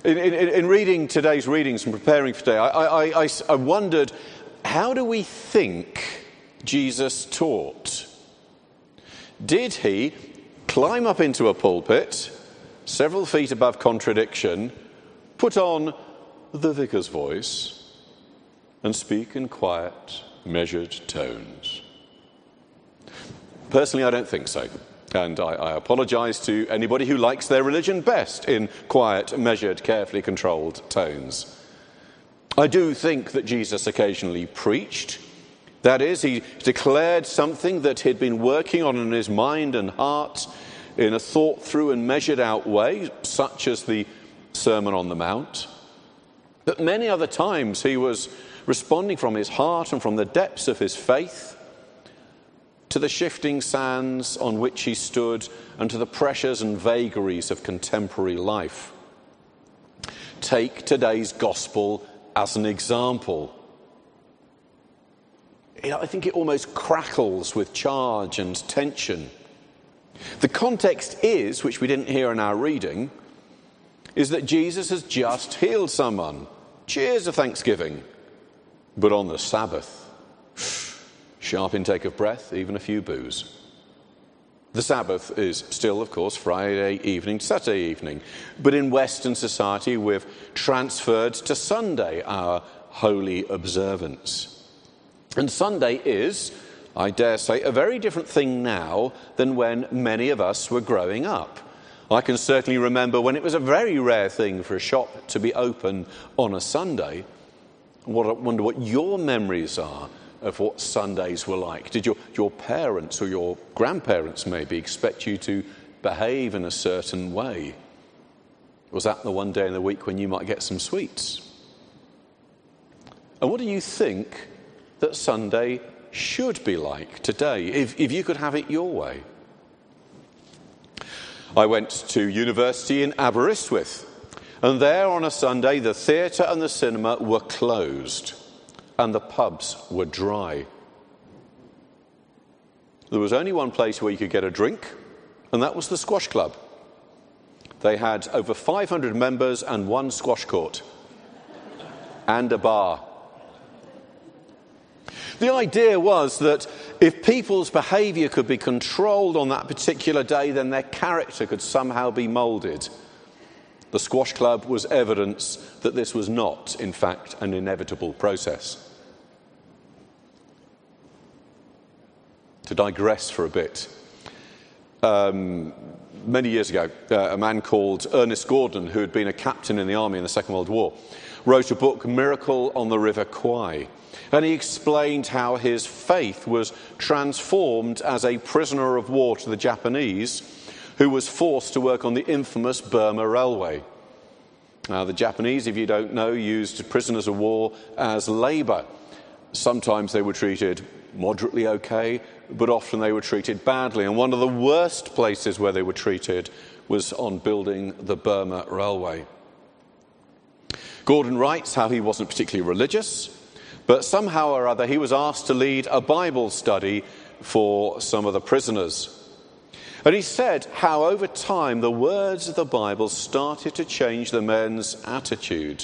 In reading today's readings and preparing for today, I wondered, how do we think Jesus taught? Did he climb up into a pulpit, several feet above contradiction, put on the vicar's voice, and speak in quiet, measured tones? Personally, I don't think so. And I apologise to anybody who likes their religion best in quiet, measured, carefully controlled tones. I do think that Jesus occasionally preached. That is, he declared something that he'd been working on in his mind and heart in a thought through and measured out way, such as the Sermon on the Mount. But many other times he was responding from his heart and from the depths of his faith to the shifting sands on which he stood and to the pressures and vagaries of contemporary life. Take today's gospel as an example. I think it almost crackles with charge and tension. The context is, which we didn't hear in our reading, is that Jesus has just healed someone. Cheers of thanksgiving. But on the Sabbath, sharp intake of breath, even a few boos. The Sabbath is still, of course, Friday evening to Saturday evening. But in Western society, we've transferred to Sunday, our holy observance. And Sunday is, I dare say, a very different thing now than when many of us were growing up. I can certainly remember when it was a very rare thing for a shop to be open on a Sunday. I wonder what your memories are of what Sundays were like. Did your parents or your grandparents maybe expect you to behave in a certain way? Was that the one day in the week when you might get some sweets? And what do you think that Sunday should be like today, if you could have it your way? I went to university in Aberystwyth, and there on a Sunday the theatre and the cinema were closed. And the pubs were dry. There was only one place where you could get a drink, and that was the squash club. They had over 500 members and one squash court. And a bar. The idea was that if people's behaviour could be controlled on that particular day, then their character could somehow be moulded. The squash club was evidence that this was not, in fact, an inevitable process. To digress for a bit, many years ago, a man called Ernest Gordon, who had been a captain in the army in the Second World War, wrote a book, Miracle on the River Kwai. And he explained how his faith was transformed as a prisoner of war to the Japanese, who was forced to work on the infamous Burma Railway. Now, the Japanese, if you don't know, used prisoners of war as labour. Sometimes they were treated moderately okay, but often they were treated badly. And one of the worst places where they were treated was on building the Burma Railway. Gordon writes how he wasn't particularly religious, but somehow or other he was asked to lead a Bible study for some of the prisoners. And he said how over time the words of the Bible started to change the men's attitude.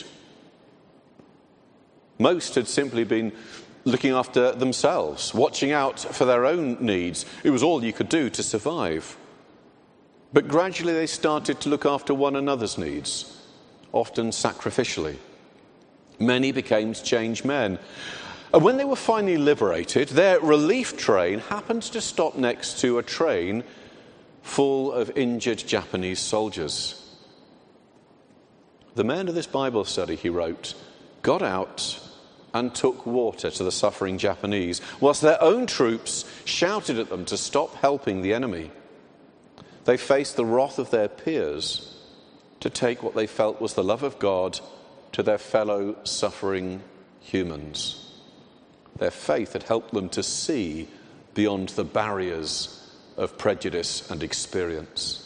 Most had simply been looking after themselves, watching out for their own needs. It was all you could do to survive. But gradually they started to look after one another's needs, often sacrificially. Many became changed men. And when they were finally liberated, their relief train happened to stop next to a train full of injured Japanese soldiers. The men of this Bible study, he wrote, got out and took water to the suffering Japanese, whilst their own troops shouted at them to stop helping the enemy. They faced the wrath of their peers to take what they felt was the love of God to their fellow suffering humans. Their faith had helped them to see beyond the barriers of prejudice and experience.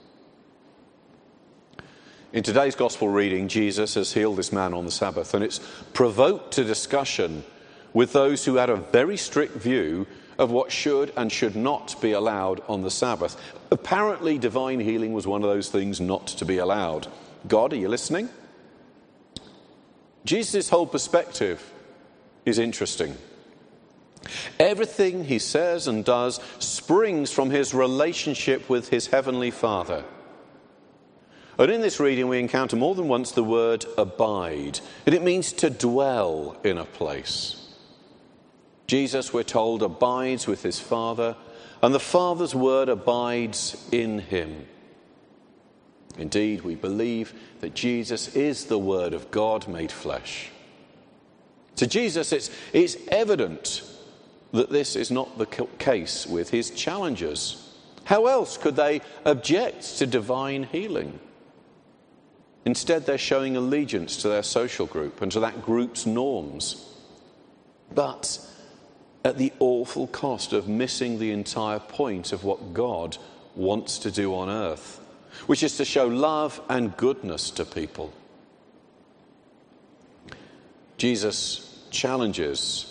In today's gospel reading, Jesus has healed this man on the Sabbath, and it's provoked a discussion with those who had a very strict view of what should and should not be allowed on the Sabbath. Apparently, divine healing was one of those things not to be allowed. God, are you listening? Jesus' whole perspective is interesting. Everything he says and does springs from his relationship with his heavenly Father. And in this reading we encounter more than once the word abide, and it means to dwell in a place. Jesus, we're told, abides with his Father, and the Father's word abides in him. Indeed, we believe that Jesus is the Word of God made flesh. To Jesus, it's evident that this is not the case with his challengers. How else could they object to divine healing? Instead, they're showing allegiance to their social group and to that group's norms. But at the awful cost of missing the entire point of what God wants to do on earth, which is to show love and goodness to people. Jesus' challengers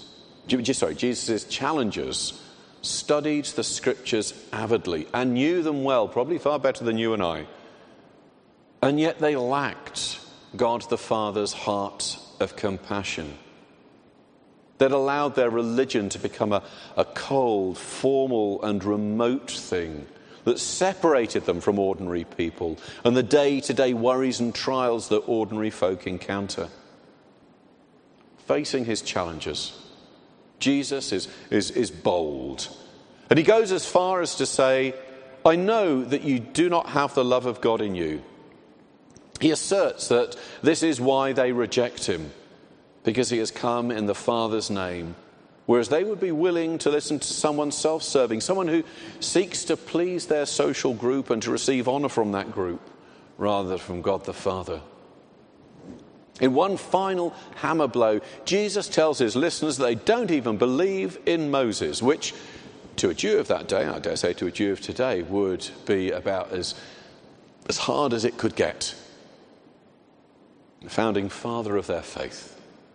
studied the scriptures avidly and knew them well, probably far better than you and I. And yet they lacked God the Father's heart of compassion. They'd allowed their religion to become a cold, formal and remote thing that separated them from ordinary people and the day-to-day worries and trials that ordinary folk encounter. Facing his challenges, Jesus is bold. And he goes as far as to say, I know that you do not have the love of God in you. He asserts that this is why they reject him, because he has come in the Father's name, whereas they would be willing to listen to someone self-serving, someone who seeks to please their social group and to receive honour from that group, rather than from God the Father. In one final hammer blow, Jesus tells his listeners that they don't even believe in Moses, which to a Jew of that day, I dare say to a Jew of today, would be about as hard as it could get. The founding father of their faith.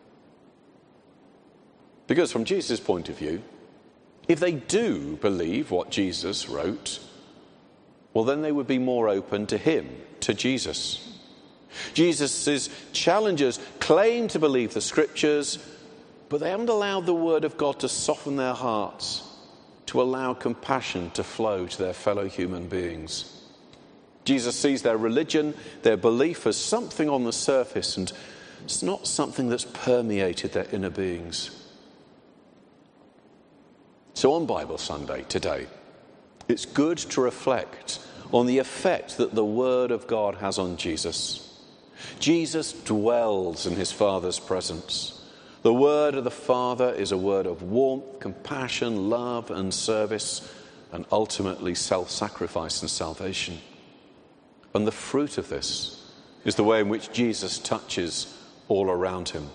Because from Jesus' point of view, if they do believe what Jesus wrote, well, then they would be more open to him, to Jesus. Jesus' challengers claim to believe the scriptures, but they haven't allowed the word of God to soften their hearts, to allow compassion to flow to their fellow human beings. Jesus sees their religion, their belief as something on the surface, and it's not something that's permeated their inner beings. So on Bible Sunday today, it's good to reflect on the effect that the Word of God has on Jesus. Jesus dwells in his Father's presence. The word of the Father is a word of warmth, compassion, love and service, and ultimately self-sacrifice and salvation. And the fruit of this is the way in which Jesus touches all around him.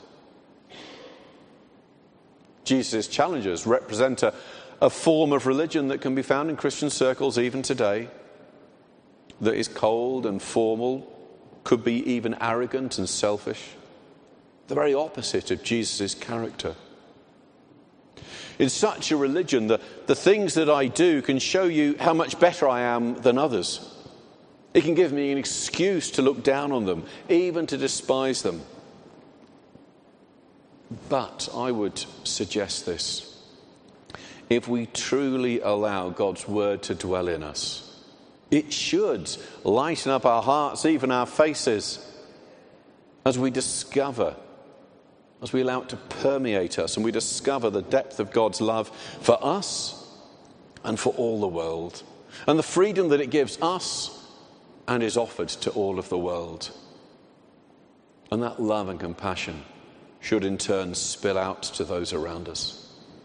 Jesus' challenges represent a form of religion that can be found in Christian circles even today, that is cold and formal, could be even arrogant and selfish, the very opposite of Jesus' character. In such a religion, the things that I do can show you how much better I am than others. It can give me an excuse to look down on them, even to despise them. But I would suggest this. If we truly allow God's word to dwell in us, it should lighten up our hearts, even our faces, as we allow it to permeate us, and we discover the depth of God's love for us and for all the world, and the freedom that it gives us and is offered to all of the world. And that love and compassion should in turn spill out to those around us.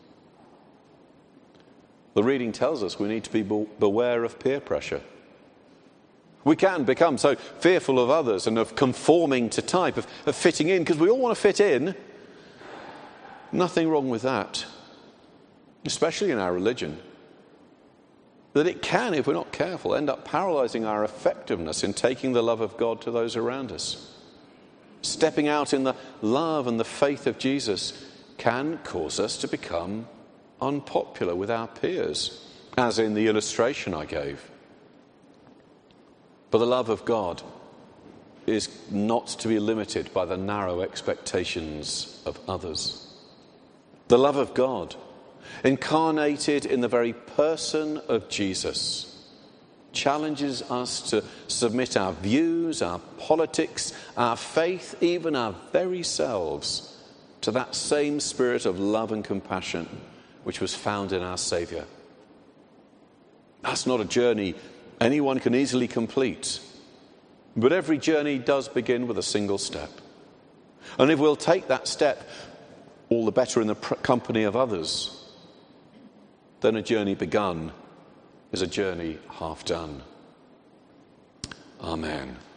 The reading tells us we need to be beware of peer pressure. We can become so fearful of others and of conforming to type, of fitting in, because we all want to fit in. Nothing wrong with that, especially in our religion. That it can, if we're not careful, end up paralyzing our effectiveness in taking the love of God to those around us. Stepping out in the love and the faith of Jesus can cause us to become unpopular with our peers, as in the illustration I gave. But the love of God is not to be limited by the narrow expectations of others. The love of God, incarnated in the very person of Jesus, challenges us to submit our views, our politics, our faith, even our very selves, to that same spirit of love and compassion which was found in our Saviour. That's not a journey anyone can easily complete, but every journey does begin with a single step. And if we'll take that step, all the better in the company of others, then a journey begun is a journey half done. Amen.